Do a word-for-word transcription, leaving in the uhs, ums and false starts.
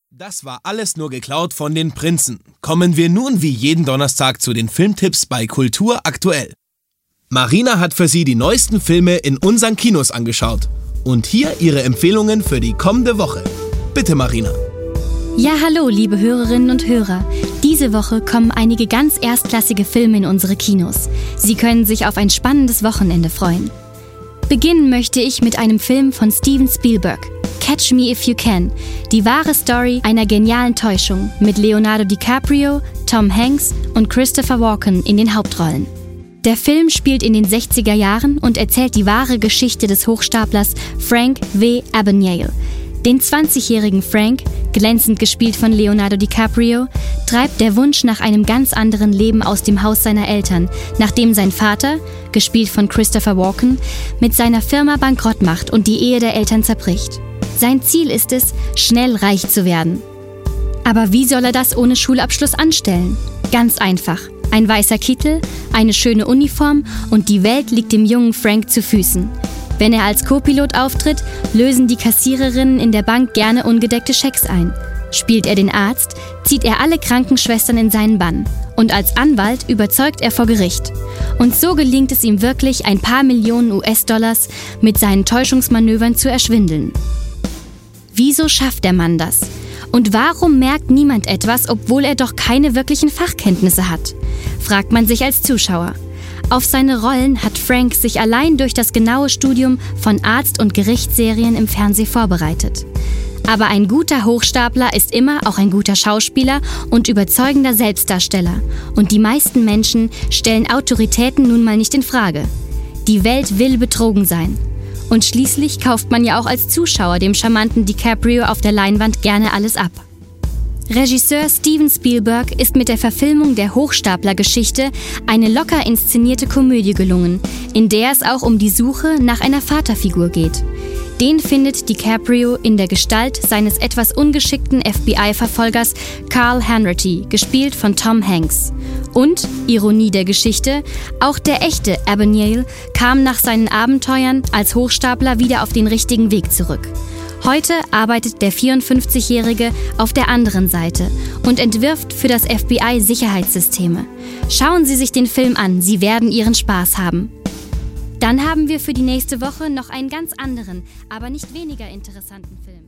Das war alles nur geklaut von den Prinzen. Kommen wir nun wie jeden Donnerstag zu den Filmtipps bei Kultur aktuell. Marina hat für Sie die neuesten Filme in unseren Kinos angeschaut. Und hier ihre Empfehlungen für die kommende Woche. Bitte, Marina. Ja, hallo, liebe Hörerinnen und Hörer. Diese Woche kommen einige ganz erstklassige Filme in unsere Kinos. Sie können sich auf ein spannendes Wochenende freuen. Beginnen möchte ich mit einem Film von Steven Spielberg. Catch Me If You Can, die wahre Story einer genialen Täuschung mit Leonardo DiCaprio, Tom Hanks und Christopher Walken in den Hauptrollen. Der Film spielt in den sechziger Jahren und erzählt die wahre Geschichte des Hochstaplers Frank W. Abagnale. Den zwanzigjährigen Frank, glänzend gespielt von Leonardo DiCaprio, treibt der Wunsch nach einem ganz anderen Leben aus dem Haus seiner Eltern, nachdem sein Vater, gespielt von Christopher Walken, mit seiner Firma bankrott macht und die Ehe der Eltern zerbricht. Sein Ziel ist es, schnell reich zu werden. Aber wie soll er das ohne Schulabschluss anstellen? Ganz einfach. Ein weißer Kittel, eine schöne Uniform und die Welt liegt dem jungen Frank zu Füßen. Wenn er als Co-Pilot auftritt, lösen die Kassiererinnen in der Bank gerne ungedeckte Schecks ein. Spielt er den Arzt, zieht er alle Krankenschwestern in seinen Bann. Und als Anwalt überzeugt er vor Gericht. Und so gelingt es ihm wirklich, ein paar Millionen U S-Dollars mit seinen Täuschungsmanövern zu erschwindeln. Wieso schafft der Mann das? Und warum merkt niemand etwas, obwohl er doch keine wirklichen Fachkenntnisse hat? Fragt man sich als Zuschauer. Auf seine Rollen hat Frank sich allein durch das genaue Studium von Arzt- und Gerichtsserien im Fernsehen vorbereitet. Aber ein guter Hochstapler ist immer auch ein guter Schauspieler und überzeugender Selbstdarsteller. Und die meisten Menschen stellen Autoritäten nun mal nicht in Frage. Die Welt will betrogen sein. Und schließlich kauft man ja auch als Zuschauer dem charmanten DiCaprio auf der Leinwand gerne alles ab. Regisseur Steven Spielberg ist mit der Verfilmung der Hochstapler-Geschichte eine locker inszenierte Komödie gelungen, in der es auch um die Suche nach einer Vaterfigur geht. Den findet DiCaprio in der Gestalt seines etwas ungeschickten F B I-Verfolgers Carl Hanratty, gespielt von Tom Hanks. Und, Ironie der Geschichte, auch der echte Abagnale kam nach seinen Abenteuern als Hochstapler wieder auf den richtigen Weg zurück. Heute arbeitet der vierundfünfzigjährige auf der anderen Seite und entwirft für das F B I Sicherheitssysteme. Schauen Sie sich den Film an, Sie werden Ihren Spaß haben. Dann haben wir für die nächste Woche noch einen ganz anderen, aber nicht weniger interessanten Film.